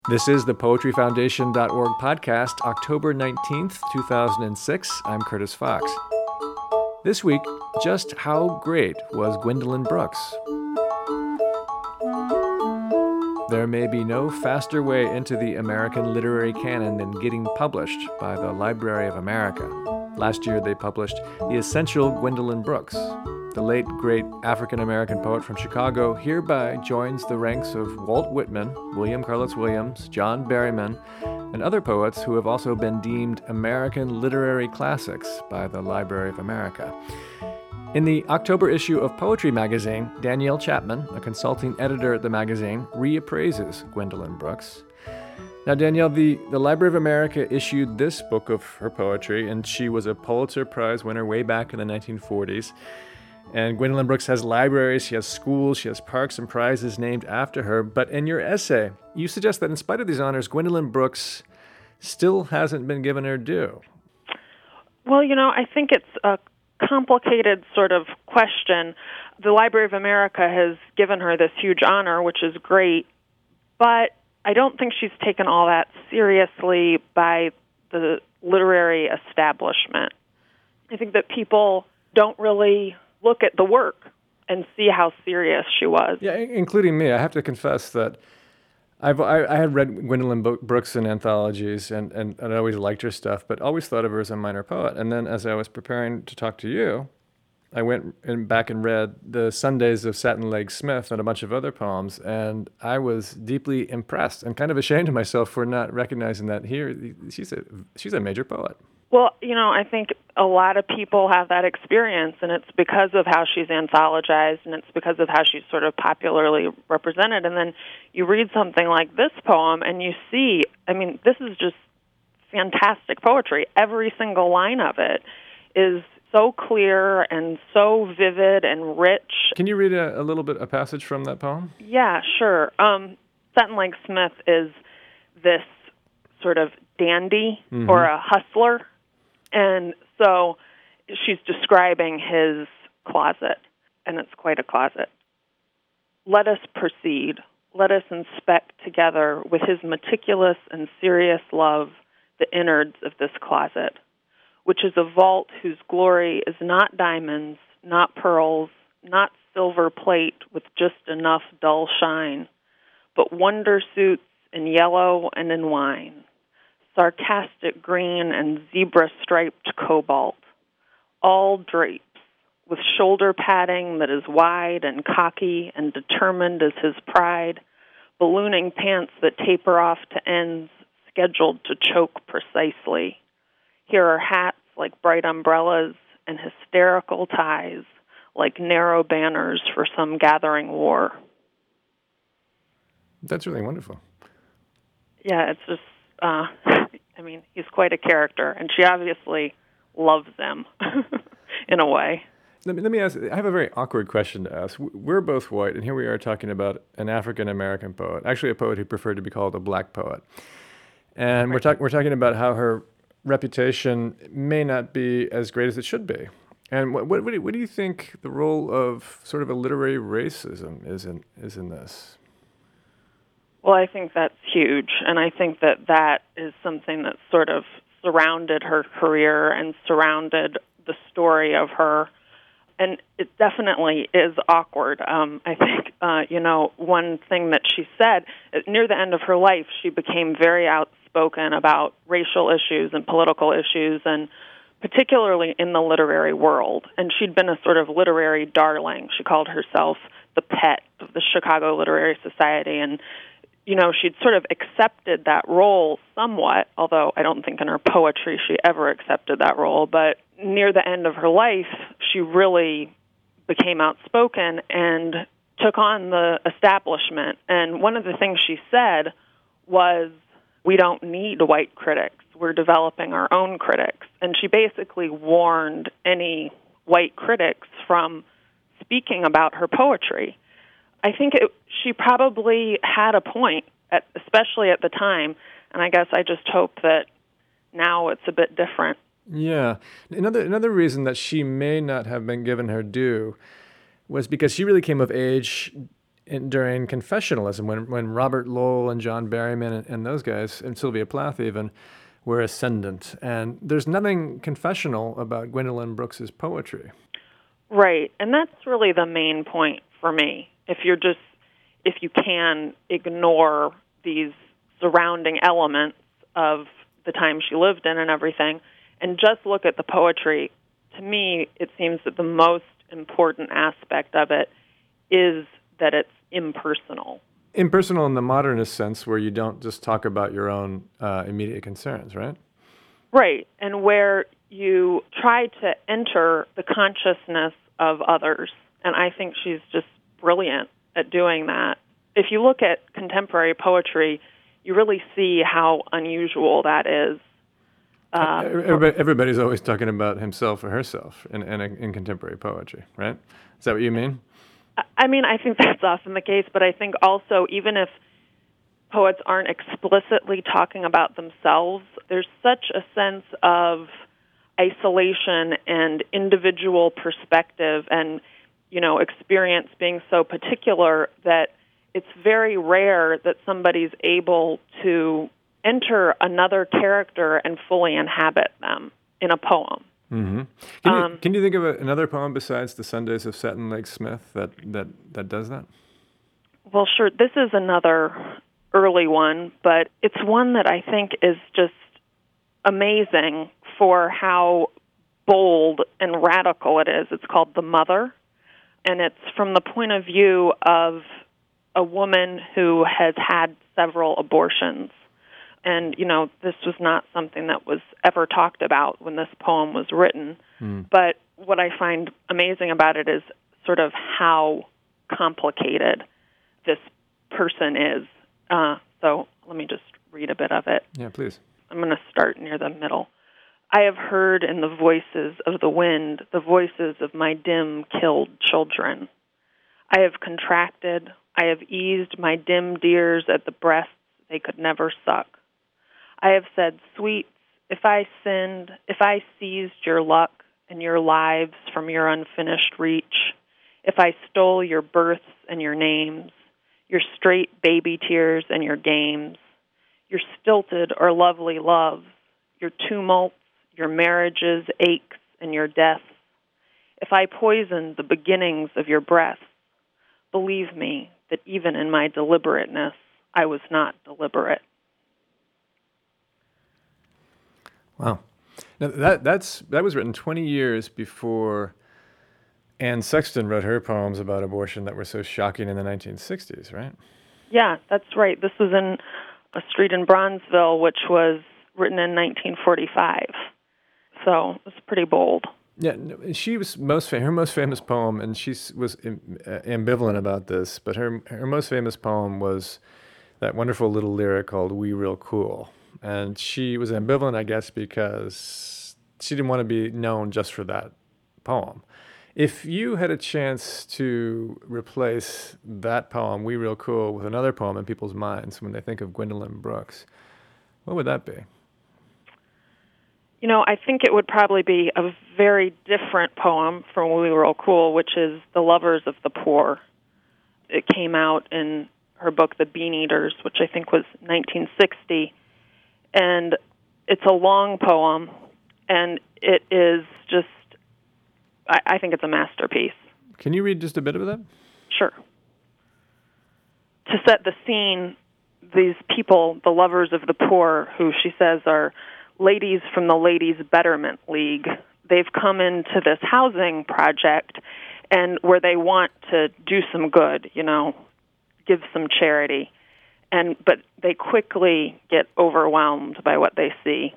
This is the PoetryFoundation.org podcast, October 19th, 2006. I'm Curtis Fox. This week, just how great was Gwendolyn Brooks? There may be no faster way into the American literary canon than getting published by the Library of America. Last year, they published The Essential Gwendolyn Brooks. The late, great African-American poet from Chicago hereby joins the ranks of Walt Whitman, William Carlos Williams, John Berryman, and other poets who have also been deemed American literary classics by the Library of America. In the October issue of Poetry magazine, Danielle Chapman, a consulting editor at the magazine, reappraises Gwendolyn Brooks. Now, Danielle, the Library of America issued this book of her poetry, and she was a Pulitzer Prize winner way back in the 1940s. And Gwendolyn Brooks has libraries, she has schools, she has parks and prizes named after her. But in your essay, you suggest that in spite of these honors, Gwendolyn Brooks still hasn't been given her due. Well, I think it's a complicated sort of question. The Library of America has given her this huge honor, which is great, but I don't think she's taken all that seriously by the literary establishment. I think that people don't really look at the work and see how serious she was. Yeah, including me. I have to confess that I had read Gwendolyn Brooks in anthologies and I always liked her stuff, but always thought of her as a minor poet. And then as I was preparing to talk to you, I went back and read The Sundays of Satin Leg Smith and a bunch of other poems, and I was deeply impressed and kind of ashamed of myself for not recognizing that here she's a major poet. Well, I think a lot of people have that experience, and it's because of how she's anthologized, and it's because of how she's sort of popularly represented. And then you read something like this poem, and you see, this is just fantastic poetry. Every single line of it is so clear and so vivid and rich. Can you read a passage from that poem? Yeah, sure. Satin Leg Smith is this sort of dandy or a hustler. And so she's describing his closet, and it's quite a closet. Let us proceed. Let us inspect together with his meticulous and serious love the innards of this closet, which is a vault whose glory is not diamonds, not pearls, not silver plate with just enough dull shine, but wonder suits in yellow and in wine, sarcastic green and zebra-striped cobalt, all drapes, with shoulder padding that is wide and cocky and determined as his pride, ballooning pants that taper off to ends scheduled to choke precisely. Here are hats like bright umbrellas and hysterical ties like narrow banners for some gathering war. That's really wonderful. Yeah, it's just, he's quite a character, and she obviously loves him in a way. Let me ask, I have a very awkward question to ask. We're both white, and here we are talking about an African-American poet, actually a poet who preferred to be called a black poet. And we're talking about how her reputation may not be as great as it should be. And what do you think the role of sort of a literary racism is in this? Well, I think that's huge, and I think that is something that sort of surrounded her career and surrounded the story of her, and it definitely is awkward. I think, one thing that she said, near the end of her life, she became very outspoken about racial issues and political issues, and particularly in the literary world, and she'd been a sort of literary darling. She called herself the pet of the Chicago Literary Society, and she'd sort of accepted that role somewhat, although I don't think in her poetry she ever accepted that role. But near the end of her life, she really became outspoken and took on the establishment. And one of the things she said was, we don't need white critics. We're developing our own critics. And she basically warned any white critics from speaking about her poetry. I think she probably had a point, especially at the time, and I guess I just hope that now it's a bit different. Yeah. Another reason that she may not have been given her due was because she really came of age during confessionalism, when Robert Lowell and John Berryman and those guys, and Sylvia Plath even, were ascendant. And there's nothing confessional about Gwendolyn Brooks's poetry. Right, and that's really the main point for me. If you can ignore these surrounding elements of the time she lived in and everything, and just look at the poetry, to me, it seems that the most important aspect of it is that it's impersonal. Impersonal in the modernist sense, where you don't just talk about your own immediate concerns, right? Right, and where you try to enter the consciousness of others. And I think she's just brilliant at doing that. If you look at contemporary poetry, you really see how unusual that is. Everybody's always talking about himself or herself in contemporary poetry, right? Is that what you mean? I mean, I think that's often the case, but I think also even if poets aren't explicitly talking about themselves, there's such a sense of isolation and individual perspective and, experience being so particular that it's very rare that somebody's able to enter another character and fully inhabit them in a poem. Mm-hmm. Can you think of another poem besides The Sundays of Satin Lake Smith that does that? Well, sure. This is another early one, but it's one that I think is just amazing for how bold and radical it is. It's called The Mother, and it's from the point of view of a woman who has had several abortions. And, this was not something that was ever talked about when this poem was written. But what I find amazing about it is sort of how complicated this person is. So let me just read a bit of it. Yeah, please. I'm going to start near the middle. I have heard in the voices of the wind the voices of my dim, killed children. I have contracted, I have eased my dim dears at the breasts they could never suck. I have said, sweets, if I sinned, if I seized your luck and your lives from your unfinished reach, if I stole your births and your names, your straight baby tears and your games, your stilted or lovely loves, your tumults, your marriages, aches, and your deaths, if I poisoned the beginnings of your breaths, believe me that even in my deliberateness, I was not deliberate. Wow. Now that was written 20 years before Anne Sexton wrote her poems about abortion that were so shocking in the 1960s, right? Yeah, that's right. This was in A Street in Bronzeville, which was written in 1945. So it was pretty bold. Yeah, she was her most famous poem, and she was ambivalent about this, but her most famous poem was that wonderful little lyric called "We Real Cool." And she was ambivalent, I guess, because she didn't want to be known just for that poem. If you had a chance to replace that poem, "We Real Cool," with another poem in people's minds when they think of Gwendolyn Brooks, what would that be? I think it would probably be a very different poem from "We Real Cool," which is "The Lovers of the Poor." It came out in her book, The Bean Eaters, which I think was 1960. And it's a long poem, and it is just, I think it's a masterpiece. Can you read just a bit of that? Sure. To set the scene, these people, the lovers of the poor, who she says are ladies from the Ladies Betterment League, they've come into this housing project and where they want to do some good, give some charity. But they quickly get overwhelmed by what they see.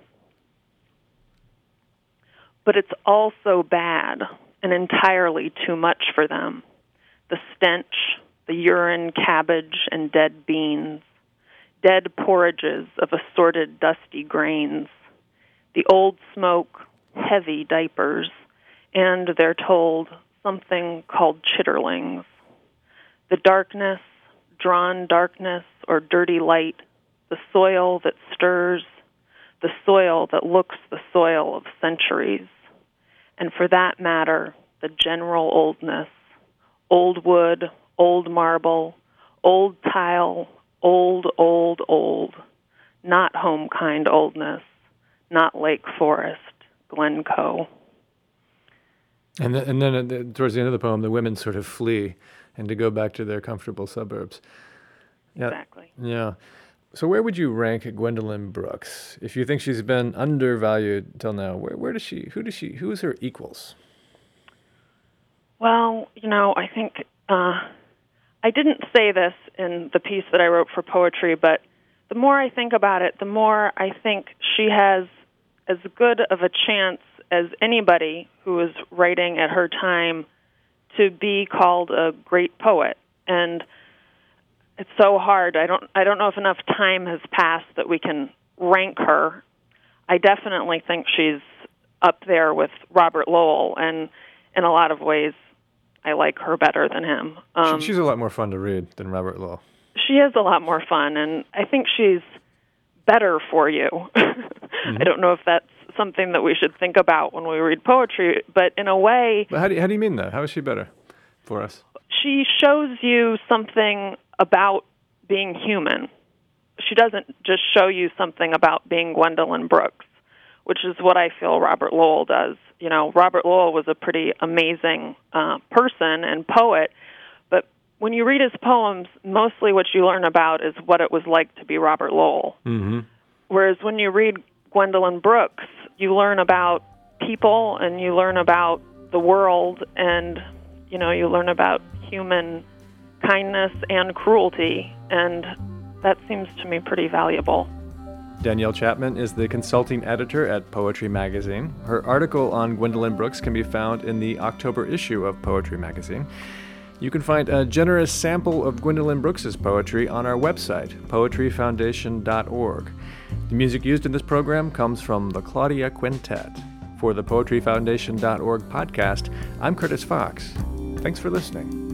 But it's all so bad and entirely too much for them. The stench, the urine, cabbage, and dead beans, dead porridges of assorted dusty grains, the old smoke, heavy diapers, and, they're told, something called chitterlings. The darkness, drawn darkness or dirty light, the soil that stirs, the soil that looks the soil of centuries, and for that matter, the general oldness, old wood, old marble, old tile, old, old, old, not home kind oldness, not Lake Forest, Glencoe. And then towards the end of the poem, the women sort of flee and to go back to their comfortable suburbs. Yeah, Exactly. Yeah. So where would you rank Gwendolyn Brooks? If you think she's been undervalued till now, who's her equals? Well, I think I didn't say this in the piece that I wrote for Poetry, but the more I think about it, the more I think she has as good of a chance as anybody who was writing at her time to be called a great poet. And it's so hard. I don't know if enough time has passed that we can rank her. I definitely think she's up there with Robert Lowell, and in a lot of ways, I like her better than him. She's a lot more fun to read than Robert Lowell. She is a lot more fun, and I think she's better for you. Mm-hmm. I don't know if that's something that we should think about when we read poetry, but in a way... But how do you mean that? How is she better for us? She shows you something about being human. She doesn't just show you something about being Gwendolyn Brooks, which is what I feel Robert Lowell does. Robert Lowell was a pretty amazing person and poet, but when you read his poems, mostly what you learn about is what it was like to be Robert Lowell. Mm-hmm. Whereas when you read Gwendolyn Brooks, you learn about people and you learn about the world, and you learn about human kindness and cruelty, and that seems to me pretty valuable. Danielle Chapman is the consulting editor at Poetry Magazine. Her article on Gwendolyn Brooks can be found in the October issue of Poetry Magazine. You can find a generous sample of Gwendolyn Brooks's poetry on our website, poetryfoundation.org. The music used in this program comes from the Claudia Quintet. For the poetryfoundation.org podcast, I'm Curtis Fox. Thanks for listening.